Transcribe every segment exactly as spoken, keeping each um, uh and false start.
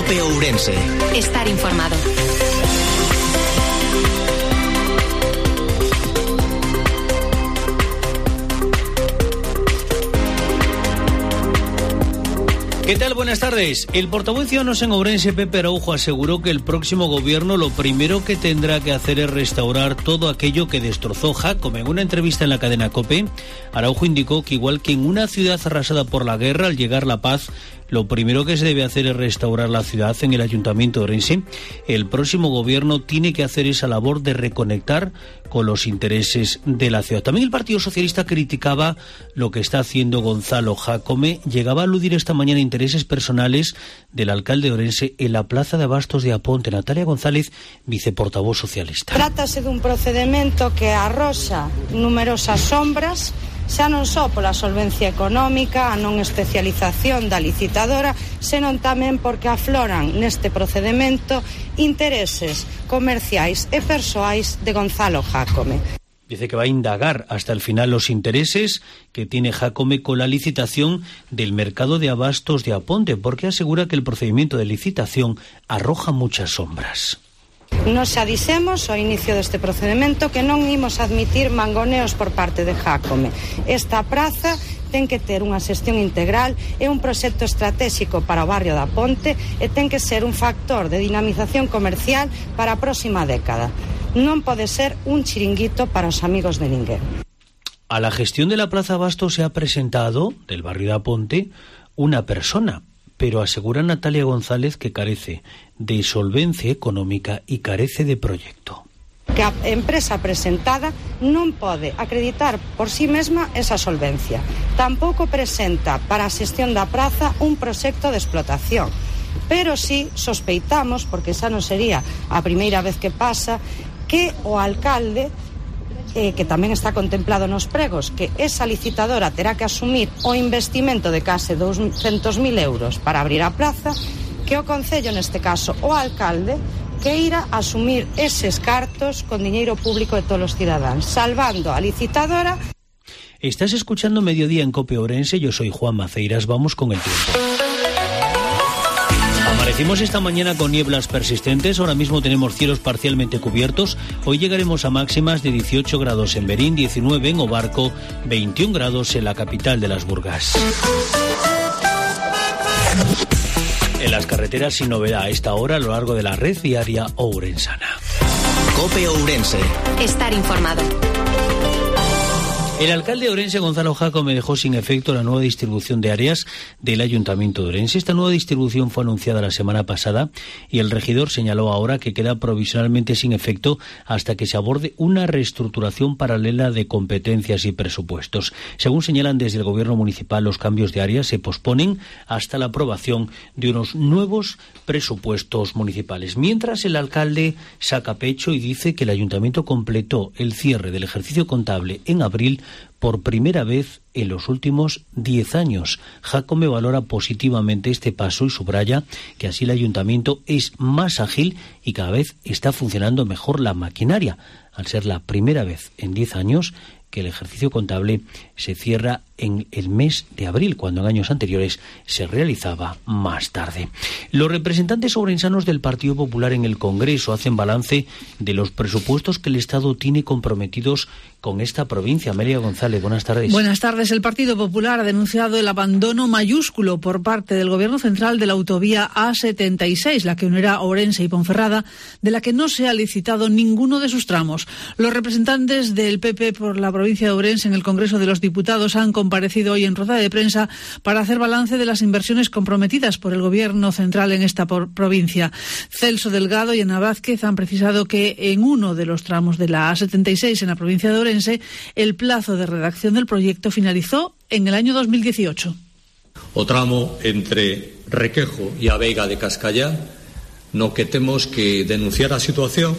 COPE Ourense. Estar informado. ¿Qué tal? Buenas tardes. El portavoz de Ciudadanos en Ourense, Pepe Araujo, aseguró que el próximo gobierno lo primero que tendrá que hacer es restaurar todo aquello que destrozó Jácome. En una entrevista en la cadena COPE, Araujo indicó que igual que en una ciudad arrasada por la guerra, al llegar la paz, lo primero que se debe hacer es restaurar la ciudad. En el Ayuntamiento de Ourense, el próximo gobierno tiene que hacer esa labor de reconectar con los intereses de la ciudad. También el Partido Socialista criticaba lo que está haciendo Gonzalo Jácome. Llegaba a aludir esta mañana a intereses personales del alcalde de Ourense en la plaza de abastos de Aponte. Natalia González, viceportavoz socialista. Trátase dun procedemento que arroxa numerosas sombras, xa non só pola solvencia económica, a non especialización da licitadora, senón tamén porque afloran neste procedemento intereses comerciais e persoais de Gonzalo Jácome. Dice que va a indagar hasta el final los intereses que tiene Jácome con la licitación del mercado de abastos de Aponte, porque asegura que el procedimiento de licitación arroja muchas sombras. Nos xa dixemos ao inicio deste procedimento que non imos admitir mangoneos por parte de Jácome. Esta praza ten que ter unha xestión integral, é un proxecto estratégico para o barrio da Ponte e ten que ser un factor de dinamización comercial para a próxima década. Non pode ser un chiringuito para os amigos de ninguén. A la gestión de la Plaza Abasto se ha presentado, del barrio da Ponte, una persona, pero asegura Natalia González que carece de solvencia económica y carece de proyecto. Que a empresa presentada non pode acreditar por sí mesma esa solvencia. Tampouco presenta para a xestión da praza un proxecto de explotación. Pero sí sospeitamos, porque xa non sería a primeira vez que pasa, que o alcalde, Eh, que tamén está contemplado nos pregos, que esa licitadora terá que asumir o investimento de case douscentos mil euros para abrir a praza, que o Concello, neste caso o alcalde, que irá asumir eses cartos con diñeiro público de todos os cidadáns, salvando a licitadora. Estás escuchando Mediodía en COPE Ourense, yo soy Juan Maceiras, vamos con el tiempo. Amanecimos esta mañana con nieblas persistentes, ahora mismo tenemos cielos parcialmente cubiertos. Hoy llegaremos a máximas de dieciocho grados en Berín, diecinueve en Obarco, veintiún grados en la capital de las Burgas. En las carreteras sin novedad a esta hora a lo largo de la red viaria ourensana. COPE Ourense. Estar informado. El alcalde de Ourense, Gonzalo Jácome, dejó sin efecto la nueva distribución de áreas del Ayuntamiento de Ourense. Esta nueva distribución fue anunciada la semana pasada y el regidor señaló ahora que queda provisionalmente sin efecto hasta que se aborde una reestructuración paralela de competencias y presupuestos. Según señalan desde el Gobierno municipal, los cambios de áreas se posponen hasta la aprobación de unos nuevos presupuestos municipales. Mientras, el alcalde saca pecho y dice que el Ayuntamiento completó el cierre del ejercicio contable en abril por primera vez en los últimos diez años. Jácome valora positivamente este paso y subraya que así el ayuntamiento es más ágil y cada vez está funcionando mejor la maquinaria, al ser la primera vez en diez años que el ejercicio contable se cierra en el mes de abril, cuando en años anteriores se realizaba más tarde. Los representantes ourensanos del Partido Popular en el Congreso hacen balance de los presupuestos que el Estado tiene comprometidos con esta provincia. Amelia González, buenas tardes. Buenas tardes. El Partido Popular ha denunciado el abandono mayúsculo por parte del Gobierno central de la autovía A setenta y seis, la que unirá Ourense y Ponferrada, de la que no se ha licitado ninguno de sus tramos. Los representantes del P P por la provincia de Ourense en el Congreso de los Diputados han comparecido hoy en rueda de prensa para hacer balance de las inversiones comprometidas por el Gobierno central en esta provincia. Celso Delgado y Ana Vázquez han precisado que en uno de los tramos de la A setenta y seis en la provincia de Ourense el plazo de redacción del proyecto finalizó en el año dos mil dieciocho. O tramo entre Requejo e a Veiga de Cascallá, no que temos que denunciar a situación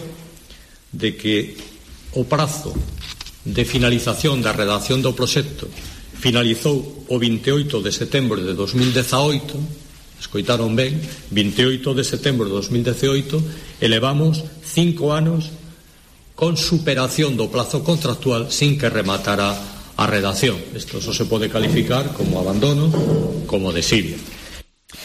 de que o prazo de finalización da redacción do proxecto finalizou o veintiocho de setembro de dos mil dezaoito, escoitaron ben, veintiocho de setembro de dos mil dezaoito, e levamos cinco anos con superación do plazo contractual sin que rematara a redacción. Isto só se pode calificar como abandono, como desidia.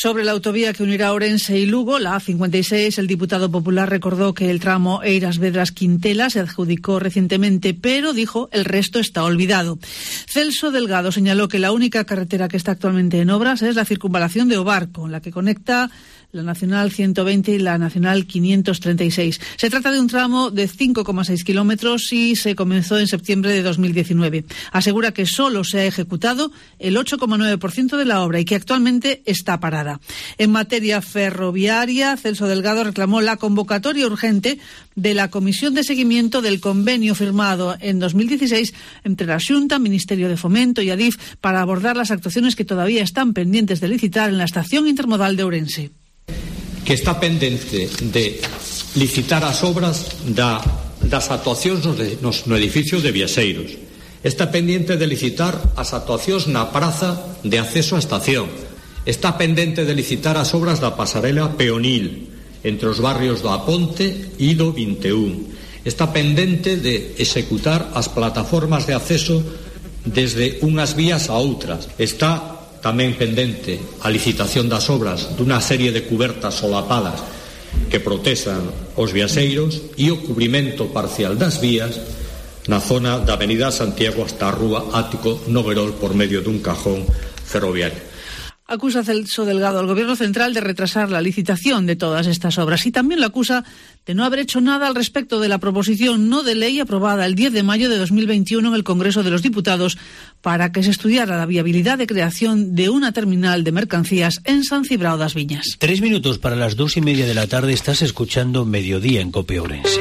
Sobre la autovía que unirá Ourense y Lugo, la A cincuenta y seis, el diputado popular recordó que el tramo Eiras-Vedras-Quintela se adjudicó recientemente, pero dijo el resto está olvidado. Celso Delgado señaló que la única carretera que está actualmente en obras es la circunvalación de Ovar, con la que conecta la Nacional ciento veinte y la Nacional quinientos treinta y seis. Se trata de un tramo de cinco coma seis kilómetros y se comenzó en septiembre de dos mil diecinueve. Asegura que solo se ha ejecutado el ocho coma nueve por ciento de la obra y que actualmente está parada. En materia ferroviaria, Celso Delgado reclamó la convocatoria urgente de la Comisión de Seguimiento del convenio firmado en dos mil dieciséis entre la Xunta, Ministerio de Fomento y Adif para abordar las actuaciones que todavía están pendientes de licitar en la estación intermodal de Ourense. Que está pendente de licitar as obras da, das actuacións nos, no edificio de Viaseiros. Está pendiente de licitar as actuacións na praza de acceso á estación. Está pendente de licitar as obras da pasarela peonil entre os barrios do Aponte e do vinte e un. Está pendente de executar as plataformas de acceso desde unhas vías a outras. Está tamén pendente a licitación das obras dunha serie de cubertas solapadas que protexan os viaseiros e o cubrimento parcial das vías na zona da Avenida Santiago hasta a Rúa Ático Noguerol por medio dun cajón ferroviario. Acusa Celso Delgado al Gobierno Central de retrasar la licitación de todas estas obras y también lo acusa de no haber hecho nada al respecto de la proposición no de ley aprobada el diez de mayo de dos mil veintiuno en el Congreso de los Diputados para que se estudiara la viabilidad de creación de una terminal de mercancías en San Cibrao das Viñas. Tres minutos para las dos y media de la tarde. Estás escuchando Mediodía en Cope Ourense.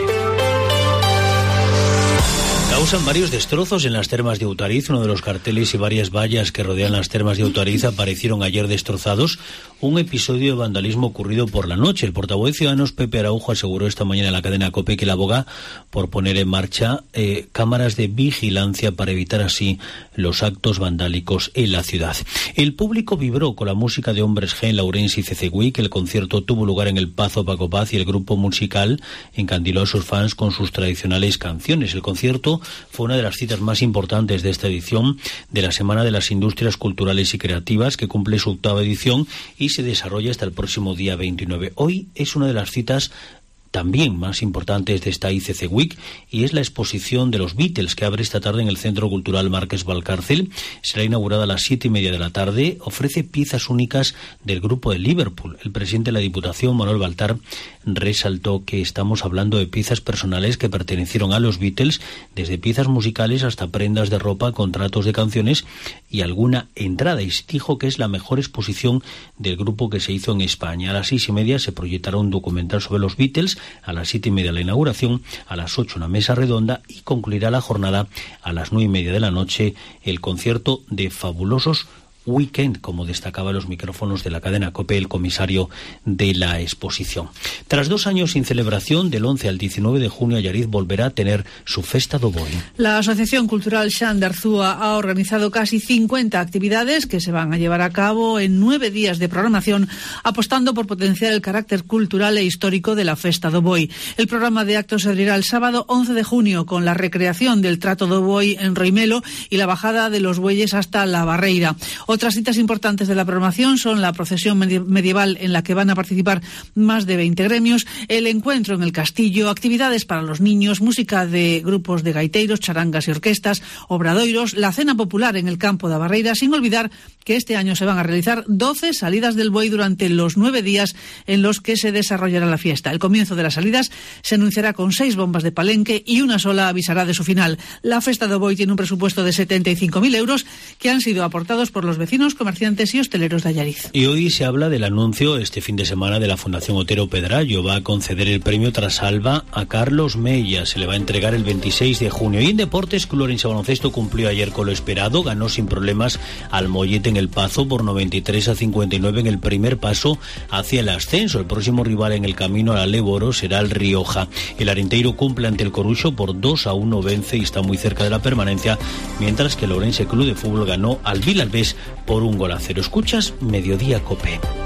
Causan varios destrozos en las termas de Outariz. Uno de los carteles y varias vallas que rodean las termas de Outariz aparecieron ayer destrozados. Un episodio de vandalismo ocurrido por la noche. El portavoz de Ciudadanos, Pepe Araujo, aseguró esta mañana en la cadena COPE que la aboga por poner en marcha eh, cámaras de vigilancia para evitar así los actos vandálicos en la ciudad. El público vibró con la música de Hombres G en la Ourense y C C Week. El concierto tuvo lugar en el Pazo Paco Paz y el grupo musical encandiló a sus fans con sus tradicionales canciones. El concierto fue una de las citas más importantes de esta edición de la Semana de las Industrias Culturales y Creativas, que cumple su octava edición y se desarrolla hasta el próximo día veintinueve. Hoy es una de las citas también más importantes de esta I C C Week y es la exposición de los Beatles que abre esta tarde en el Centro Cultural Márquez Valcárcel. Será inaugurada a las siete y media de la tarde. Ofrece piezas únicas del grupo de Liverpool. El presidente de la Diputación, Manuel Baltar, resaltó que estamos hablando de piezas personales que pertenecieron a los Beatles, desde piezas musicales hasta prendas de ropa, contratos de canciones y alguna entrada. Y dijo que es la mejor exposición del grupo que se hizo en España. A las seis y media se proyectará un documental sobre los Beatles. A las siete y media la inauguración, a las ocho una mesa redonda y concluirá la jornada a las nueve y media de la noche el concierto de Fabulosos Weekend, como destacaba en los micrófonos de la cadena COPE el comisario de la exposición. Tras dos años sin celebración, del once al diecinueve de junio, Allariz volverá a tener su Festa do Boi. La Asociación Cultural Xan de Arzúa ha organizado casi cincuenta actividades que se van a llevar a cabo en nueve días de programación, apostando por potenciar el carácter cultural e histórico de la Festa do Boi. El programa de actos se abrirá el sábado once de junio con la recreación del trato do Boi en Roimelo y la bajada de los bueyes hasta la Barreira. Otras citas importantes de la programación son la procesión medieval en la que van a participar más de veinte gremios, el encuentro en el castillo, actividades para los niños, música de grupos de gaiteiros, charangas y orquestas, obradoiros, la cena popular en el campo da Barreira, sin olvidar que este año se van a realizar doce salidas del Boi durante los nueve días en los que se desarrollará la fiesta. El comienzo de las salidas se anunciará con seis bombas de palenque y una sola avisará de su final. La Festa do Boi tiene un presupuesto de setenta y cinco mil euros que han sido aportados por los vecinos, comerciantes y hosteleros de Allariz. Y hoy se habla del anuncio este fin de semana de la Fundación Otero Pedrallo. Va a conceder el premio Trasalba a Carlos Mella. Se le va a entregar el veintiséis de junio. Y en deportes, Club Ourense Baloncesto cumplió ayer con lo esperado. Ganó sin problemas al Mollete en el Pazo por noventa y tres a cincuenta y nueve en el primer paso hacia el ascenso. El próximo rival en el camino a la Leboro será el Rioja. El Arenteiro cumple ante el Coruxo por dos a uno, vence y está muy cerca de la permanencia, mientras que el Ourense Club de Fútbol ganó al Vilalbés por un gol a cero. Escuchas Mediodía Cope.